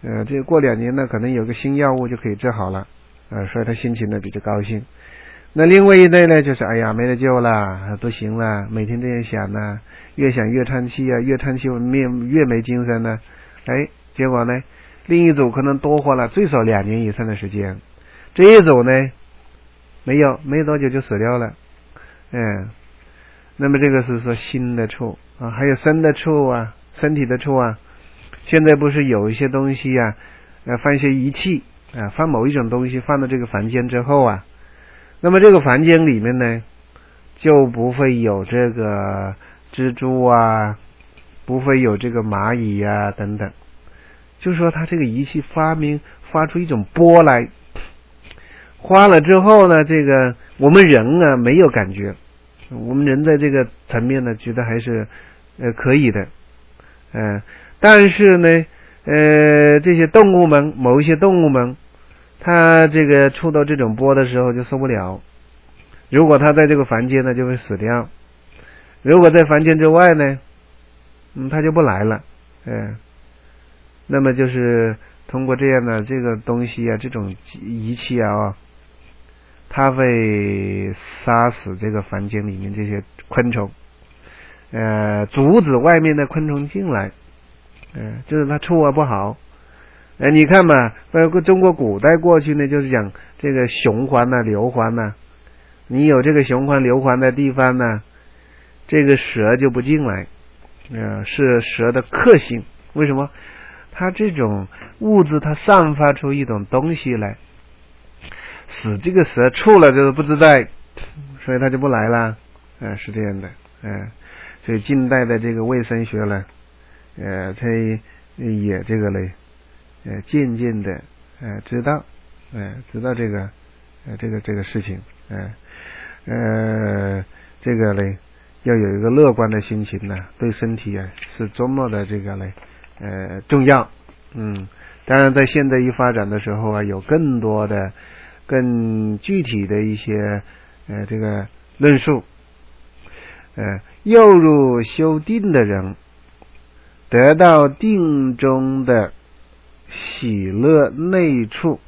呃，这过两年呢，可能有个新药物就可以治好了，呃，所以他心情呢比较高兴。那另外一类呢，就是哎呀没得救了，不行了，每天这样想呢，越想越叹气啊，越叹气越越没精神呢，哎，结果呢，另一组可能多活了最少两年以上的时间，这一组呢，没有没多久就死掉了，嗯，那么这个是说心的处啊，还有身的处啊，身体的处啊，现在不是有一些东西啊，呃，放一些仪器啊，放某一种东西放到这个房间之后啊。那么这个房间里面呢，就不会有这个蜘蛛啊，不会有这个蚂蚁啊等等。就是说，它这个仪器发明发出一种波来，花了之后呢，这个我们人啊没有感觉，我们人在这个层面呢，觉得还是呃可以的，嗯、呃，但是呢，呃，这些动物们，某一些动物们。他这个触到这种波的时候就受不了，如果他在这个房间呢就会死掉，如果在房间之外呢，嗯，他就不来了，嗯，那么就是通过这样的这个东西啊，这种仪器啊，它会杀死这个房间里面这些昆虫，呃，阻止外面的昆虫进来，嗯、呃，就是它触啊不好。哎，你看嘛，包括中国古代过去呢，就是讲这个雄环呐、硫环呐，你有这个雄环、硫环的地方呢，这个蛇就不进来，呃，是蛇的克星。为什么？它这种物质它散发出一种东西来，使这个蛇触了就是不自在，所以它就不来了。呃，是这样的，呃，所以近代的这个卫生学呢，呃，它也这个嘞。呃，渐渐的，呃，知道，呃，知道这个，呃，这个这个事情，呃，呃，这个嘞，要有一个乐观的心情呢，对身体啊是多么的这个嘞，呃，重要，嗯，当然在现代一发展的时候啊，有更多的、更具体的一些，呃，这个论述，呃，诱入修定的人，得到定中的。喜乐内处，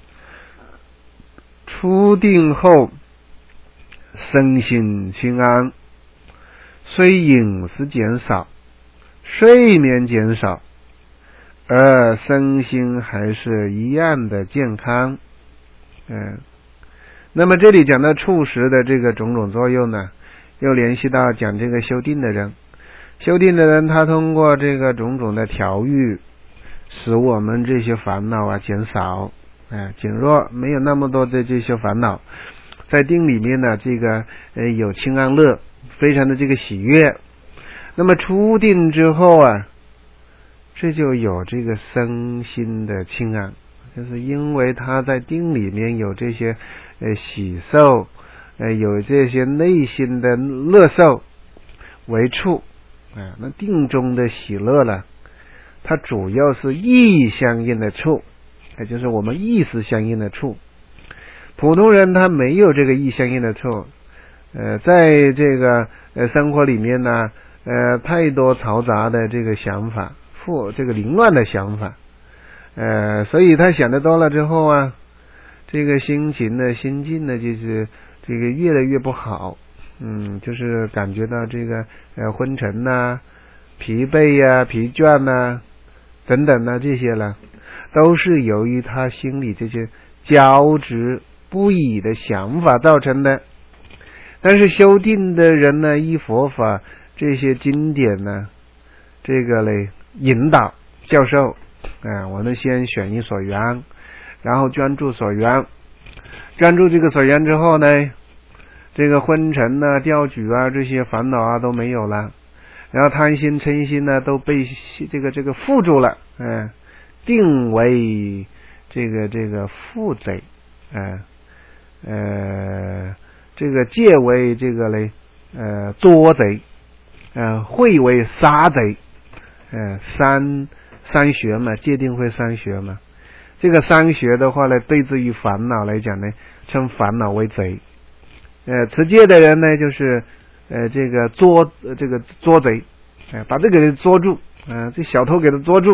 出定后身心清安，虽饮食减少，睡眠减少，而身心还是一样的健康。嗯，那么这里讲到触食的这个种种作用呢，又联系到讲这个修定的人，修定的人他通过这个种种的调育。使我们这些烦恼啊减少，哎、呃，减弱，没有那么多的这些烦恼。在定里面呢，这个呃有清安乐，非常的这个喜悦。那么出定之后啊，这就有这个身心的清安，就是因为他在定里面有这些呃喜受，呃有这些内心的乐受为处，啊、呃，那定中的喜乐呢？它主要是意相应的处，也就是我们意识相应的处。普通人他没有这个意相应的处，呃，在这个呃生活里面呢，呃，太多嘈杂的这个想法，或这个凌乱的想法，呃，所以他想的多了之后啊，这个心情呢、心境呢，就是这个越来越不好，嗯，就是感觉到这个呃昏沉呐、疲惫呀、啊、疲倦呐、啊。等等呢，这些呢，都是由于他心里这些交织不已的想法造成的。但是修定的人呢，依佛法这些经典呢，这个嘞引导教授，啊、呃，我们先选一所缘，然后专注所缘，专注这个所缘之后呢，这个昏沉啊、掉举啊这些烦恼啊都没有了。然后贪心嗔心呢都被这个这个缚住了，嗯、呃，定为这个这个缚贼，嗯 呃, 呃这个戒为这个嘞呃捉贼，呃慧为杀贼，呃三三学嘛，戒定慧三学嘛。这个三学的话呢，对至于烦恼来讲呢，称烦恼为贼。呃，持戒的人呢，就是呃这个捉这个捉贼，哎、呃，把这个人捉住，呃，这小偷给他捉住，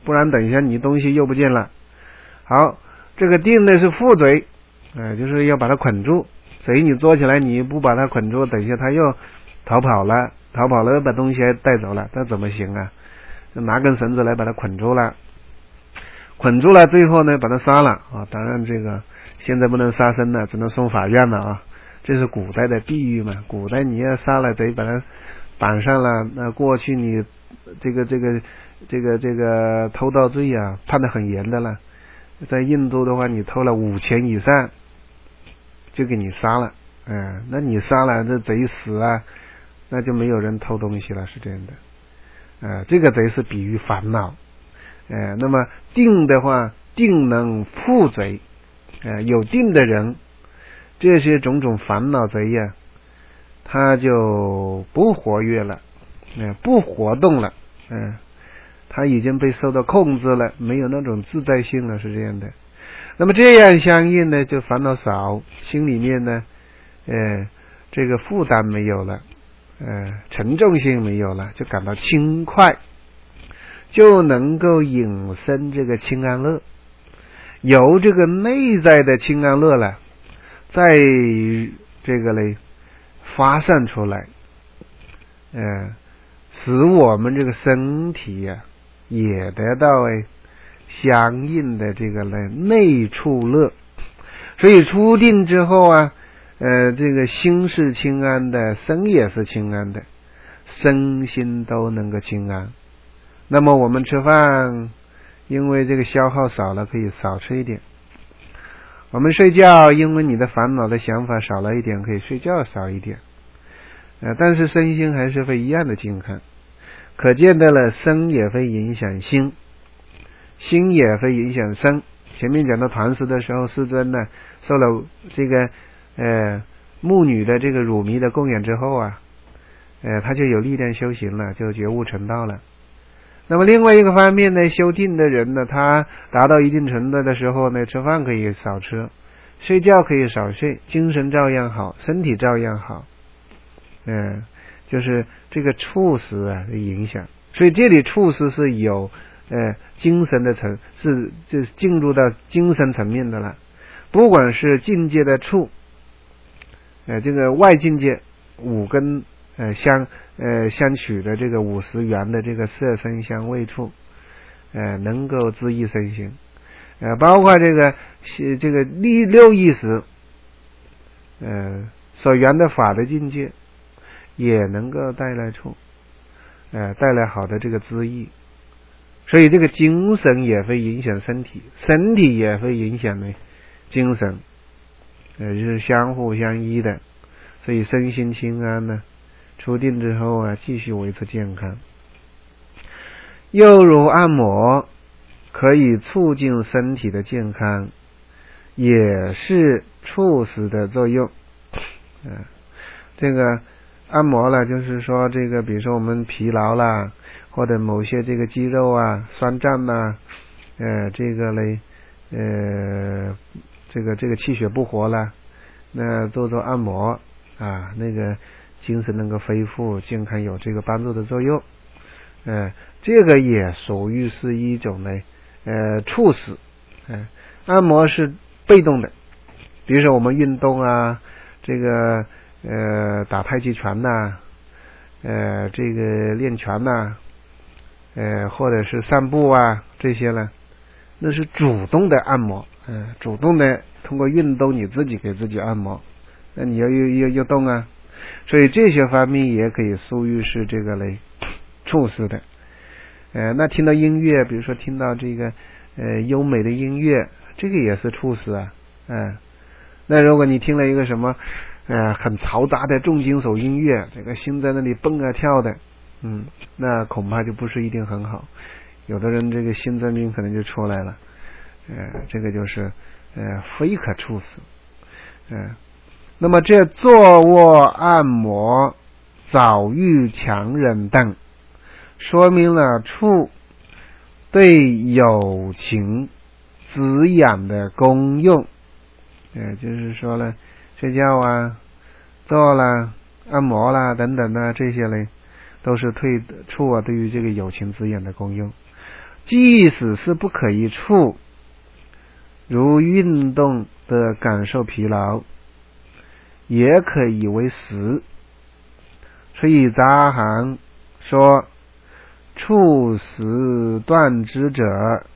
不然等一下你东西又不见了。好，这个定呢是缚贼，呃，就是要把它捆住。贼你捉起来，你不把它捆住，等一下他又逃跑了，逃跑了把东西还带走了，那怎么行啊？拿根绳子来把它捆住了，捆住了，最后呢把他杀了啊！当然这个现在不能杀生了，只能送法院了啊！这是古代的地狱嘛，古代你要杀了得把它绑上了，那过去你这个这个这个这个偷盗罪啊，判得很严的了。在印度的话，你偷了五钱以上，就给你杀了，嗯，那你杀了这贼死啊，那就没有人偷东西了，是这样的。呃，这个贼是比喻烦恼，呃，那么定的话，定能缚贼，呃，有定的人，这些种种烦恼贼呀、啊，他就不活跃了，呃，不活动了，嗯、呃，他已经被受到控制了，没有那种自在性了，是这样的。那么这样相应呢，就烦恼少，心里面呢，呃，这个负担没有了。呃，沉重性没有了，就感到轻快，就能够引生这个清安乐，由这个内在的清安乐了，在这个嘞发散出来，呃，使我们这个身体呀、啊、也得到哎相应的这个嘞内处乐，所以出定之后啊。呃，这个心是清安的，身也是清安的，身心都能够清安。那么我们吃饭，因为这个消耗少了，可以少吃一点。我们睡觉，因为你的烦恼的想法少了一点，可以睡觉少一点。呃，但是身心还是会一样的健康。可见的了，身也会影响心，心也会影响身。前面讲到团食的时候，世尊呢受了这个。呃，牧女的这个乳糜的供养之后啊，呃，他就有力量修行了，就觉悟成道了。那么另外一个方面呢，修定的人呢，他达到一定程度的时候呢，吃饭可以少吃，睡觉可以少睡，精神照样好，身体照样好。嗯、呃，就是这个处食啊的影响。所以这里处食是有呃精神的层，是就进入到精神层面的了。不管是境界的处。呃，这个外境界五根呃相呃相取的这个五十缘的这个色声香味触，呃能够知意身心，呃包括这个这个六六意识，呃所缘的法的境界，也能够带来处，呃带来好的这个知意，所以这个精神也会影响身体，身体也会影响呢精神。呃，就是相互相依的，所以身心清安呢，出定之后啊，继续维持健康。又如按摩，可以促进身体的健康，也是促使的作用。嗯、呃，这个按摩了，就是说这个，比如说我们疲劳啦，或者某些这个肌肉啊酸胀啦，呃，这个嘞，呃。这个这个气血不活了，那做做按摩啊，那个精神能够恢复，健康有这个帮助的作用。呃，这个也属于是一种呢，呃，促使。呃，按摩是被动的，比如说我们运动啊，这个呃打太极拳呐、啊，呃这个练拳呐、啊，呃或者是散步啊这些呢，那是主动的按摩。嗯、呃，主动的通过运动你自己给自己按摩，那你要要要要动啊，所以这些方面也可以属于是这个嘞促使的。呃，那听到音乐，比如说听到这个呃优美的音乐，这个也是促使啊，嗯、呃，那如果你听了一个什么呃很嘈杂的重金属音乐，这个心在那里蹦啊跳的，嗯，那恐怕就不是一定很好，有的人这个心脏病可能就出来了。呃，这个就是呃非可处死。呃，那么这坐卧按摩、早愈强忍等，说明了处对有情滋养的功用。呃，就是说呢，睡觉啊、坐啦、按摩啦等等啊，这些呢，都是对处啊对于这个有情滋养的功用。 即使是不可一处，如运动的感受疲劳，也可以为实。所以杂行说，触时断之者，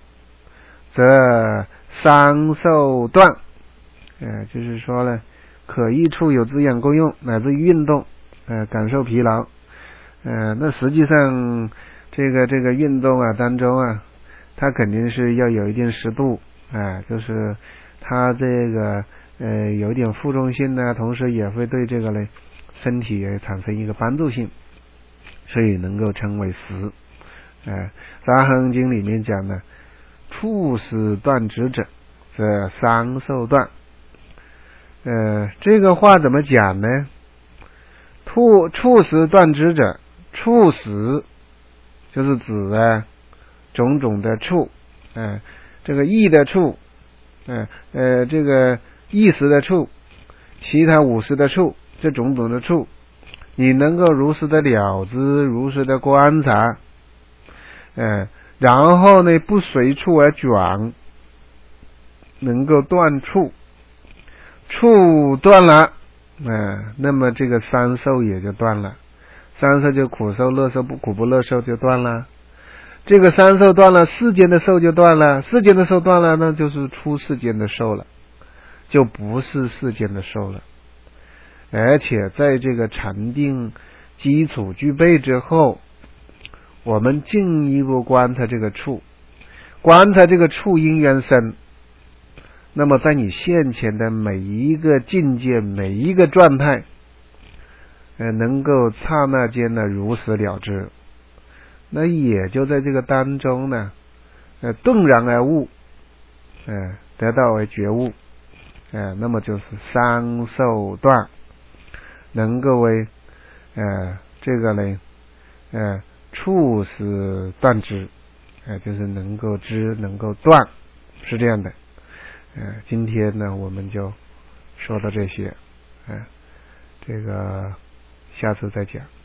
则伤受断。呃，就是说呢，可一处有滋养功用，乃至运动，呃，感受疲劳。呃，那实际上这个这个运动啊当中啊，它肯定是要有一定适度，啊、呃，就是它这个呃有点负重性呢，同时也会对这个呢身体也产生一个帮助性，所以能够称为实。呃，杂行经里面讲呢，触时断之者，则伤受断。呃，这个话怎么讲呢？触触时断之者，触时就是指啊种种的触，呃，这个意的触，呃呃，这个意识的触，其他五识的触，这种种的触，你能够如实的了知，如实的观察，呃，然后呢不随触而转，能够断触，触断了，呃，那么这个三受也就断了，三受就苦受、乐受、不苦不乐受就断了。这个三受断了，世间的受就断了，世间的受断了，那就是出世间的受了，就不是世间的受了。而且在这个禅定基础具备之后，我们进一步观察这个处，观察这个处因缘生，那么在你现前的每一个境界，每一个状态，呃，能够刹那间的如实了知，那也就在这个当中呢，呃，顿然而悟，呃，得到为觉悟，呃，那么就是三受断，能够为呃这个呢，呃，触时断之，呃，就是能够知，能够断，是这样的。呃，今天呢，我们就说到这些，呃，这个下次再讲。